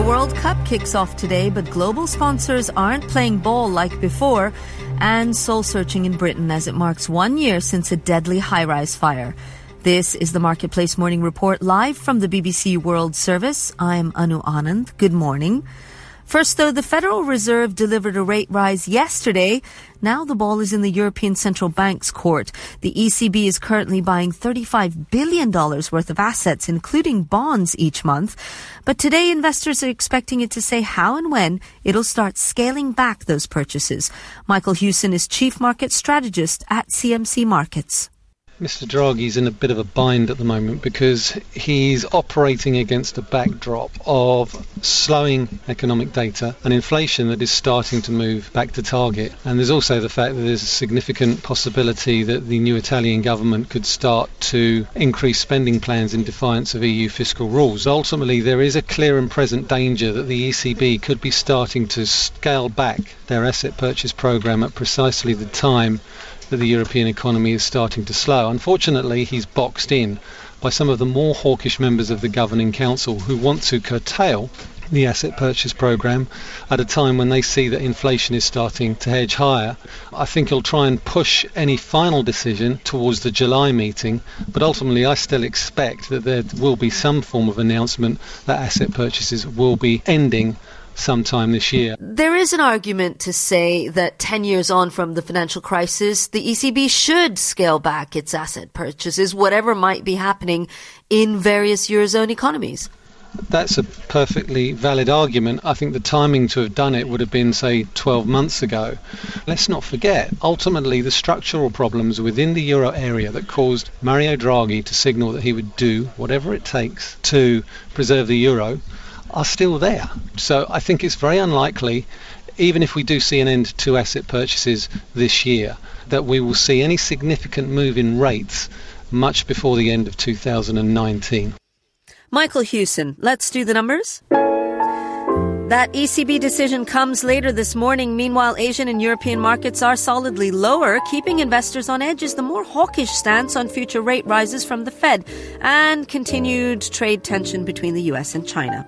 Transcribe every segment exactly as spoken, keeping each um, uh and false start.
The World Cup kicks off today, but global sponsors aren't playing ball like before and soul-searching in Britain as it marks one year since a deadly high-rise fire. This is the Marketplace Morning Report live from the B B C World Service. I'm Anu Anand. Good morning. First, though, the Federal Reserve delivered a rate rise yesterday. Now the ball is in the European Central Bank's court. The E C B is currently buying thirty-five billion dollars worth of assets, including bonds, each month. But today, investors are expecting it to say how and when it'll start scaling back those purchases. Michael Hewson is Chief Market Strategist at C M C Markets. Mister Draghi's in a bit of a bind at the moment because he's operating against a backdrop of slowing economic data and inflation that is starting to move back to target. And there's also the fact that there's a significant possibility that the new Italian government could start to increase spending plans in defiance of E U fiscal rules. Ultimately, there is a clear and present danger that the E C B could be starting to scale back their asset purchase programme at precisely the time that the European economy is starting to slow. Unfortunately, he's boxed in by some of the more hawkish members of the governing council who want to curtail the asset purchase programme at a time when they see that inflation is starting to hedge higher. I think he'll try and push any final decision towards the July meeting, but ultimately I still expect that there will be some form of announcement that asset purchases will be ending sometime this year. There is an argument to say that ten years on from the financial crisis, the E C B should scale back its asset purchases, whatever might be happening in various Eurozone economies. That's a perfectly valid argument. I think the timing to have done it would have been, say, twelve months ago. Let's not forget, ultimately, the structural problems within the euro area that caused Mario Draghi to signal that he would do whatever it takes to preserve the euro are still there. So I think it's very unlikely, even if we do see an end to asset purchases this year, that we will see any significant move in rates much before the end of two thousand nineteen. Michael Hewson, let's do the numbers. That E C B decision comes later this morning. Meanwhile, Asian and European markets are solidly lower. Keeping investors on edge is the more hawkish stance on future rate rises from the Fed and continued trade tension between the U S and China.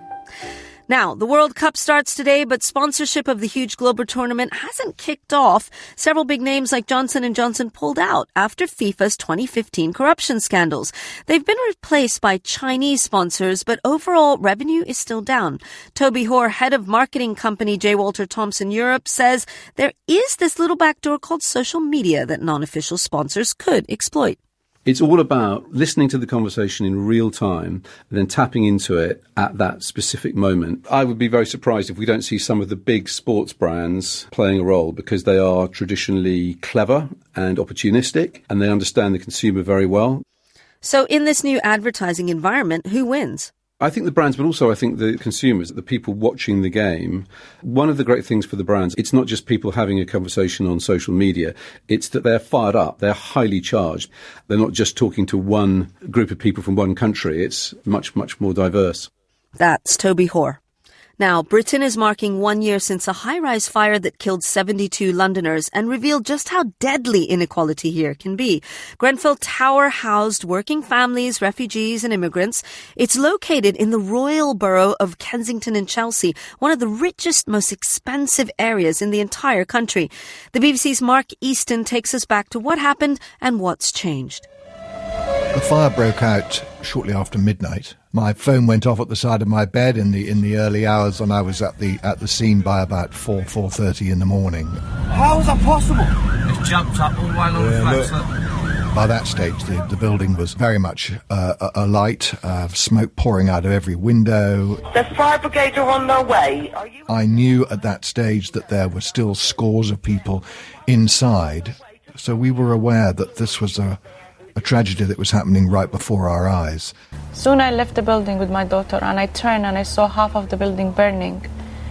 Now, the World Cup starts today, but sponsorship of the huge global tournament hasn't kicked off. Several big names like Johnson and Johnson pulled out after FIFA's twenty fifteen corruption scandals. They've been replaced by Chinese sponsors, but overall revenue is still down. Toby Hoare, head of marketing company J. Walter Thompson Europe, says there is this little backdoor called social media that non-official sponsors could exploit. It's all about listening to the conversation in real time and then tapping into it at that specific moment. I would be very surprised if we don't see some of the big sports brands playing a role because they are traditionally clever and opportunistic and they understand the consumer very well. So in this new advertising environment, who wins? I think the brands, but also I think the consumers, the people watching the game. One of the great things for the brands, it's not just people having a conversation on social media. It's that they're fired up. They're highly charged. They're not just talking to one group of people from one country. It's much, much more diverse. That's Toby Hoare. Now, Britain is marking one year since a high-rise fire that killed seventy-two Londoners and revealed just how deadly inequality here can be. Grenfell Tower housed working families, refugees and immigrants. It's located in the Royal Borough of Kensington and Chelsea, one of the richest, most expensive areas in the entire country. The B B C's Mark Easton takes us back to what happened and what's changed. The fire broke out shortly after midnight. My phone went off at the side of my bed in the in the early hours, and I was at the at the scene by about four four thirty in the morning. How is that possible? It's jumped up all the way along yeah, the flat. By that stage, the, the building was very much uh, alight, uh, smoke pouring out of every window. The fire brigade are on their way. Are you? I knew at that stage that there were still scores of people inside, so we were aware that this was a a tragedy that was happening right before our eyes. Soon I left the building with my daughter and I turned and I saw half of the building burning.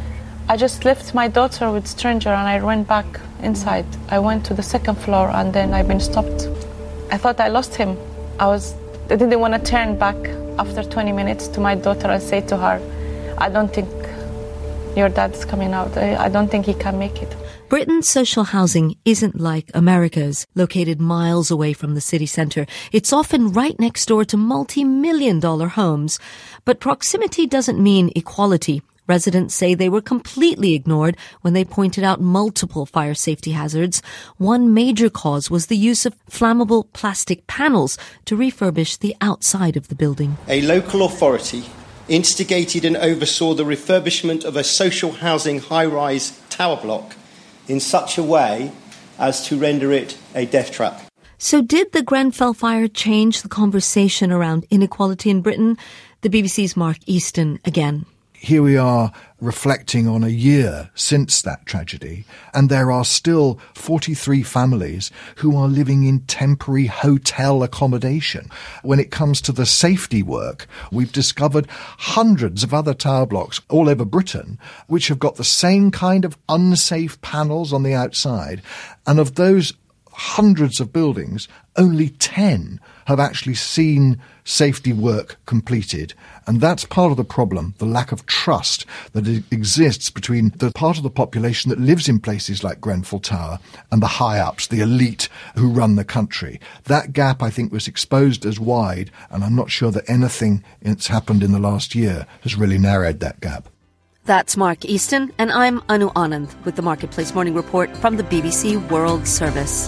I just left my daughter with stranger and I went back inside. I went to the second floor and then I've been stopped. I thought I lost him. I was, I didn't want to turn back after twenty minutes to my daughter and say to her, I don't think your dad's coming out. I, I don't think he can make it. Britain's social housing isn't like America's, located miles away from the city centre. It's often right next door to multi-million dollar homes. But proximity doesn't mean equality. Residents say they were completely ignored when they pointed out multiple fire safety hazards. One major cause was the use of flammable plastic panels to refurbish the outside of the building. A local authority instigated and oversaw the refurbishment of a social housing high-rise tower block in such a way as to render it a death trap. So did the Grenfell fire change the conversation around inequality in Britain? The B B C's Mark Easton again. Here we are reflecting on a year since that tragedy, and there are still forty-three families who are living in temporary hotel accommodation. When it comes to the safety work, we've discovered hundreds of other tower blocks all over Britain which have got the same kind of unsafe panels on the outside, and of those hundreds of buildings, only ten have actually seen safety work completed. And that's part of the problem, the lack of trust that exists between the part of the population that lives in places like Grenfell Tower and the high-ups, the elite who run the country. That gap, I think, was exposed as wide, and I'm not sure that anything that's happened in the last year has really narrowed that gap. That's Mark Easton, and I'm Anu Anand with the Marketplace Morning Report from the B B C World Service.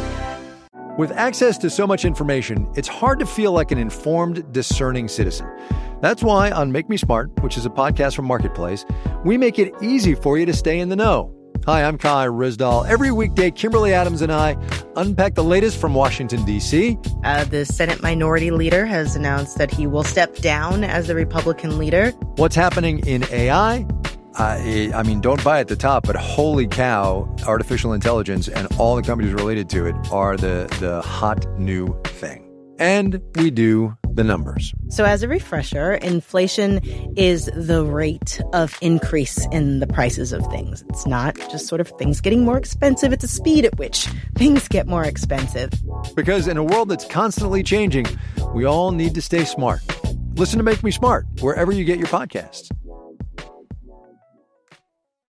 With access to so much information, it's hard to feel like an informed, discerning citizen. That's why on Make Me Smart, which is a podcast from Marketplace, we make it easy for you to stay in the know. Hi, I'm Kai Rizdal. Every weekday, Kimberly Adams and I unpack the latest from Washington, D C. Uh, the Senate Minority Leader has announced that he will step down as the Republican leader. What's happening in A I? Uh, I mean, don't buy at the top, but holy cow, artificial intelligence and all the companies related to it are the, the hot new thing. And we do the numbers. So as a refresher, inflation is the rate of increase in the prices of things. It's not just sort of things getting more expensive. It's the speed at which things get more expensive. Because in a world that's constantly changing, we all need to stay smart. Listen to Make Me Smart wherever you get your podcasts.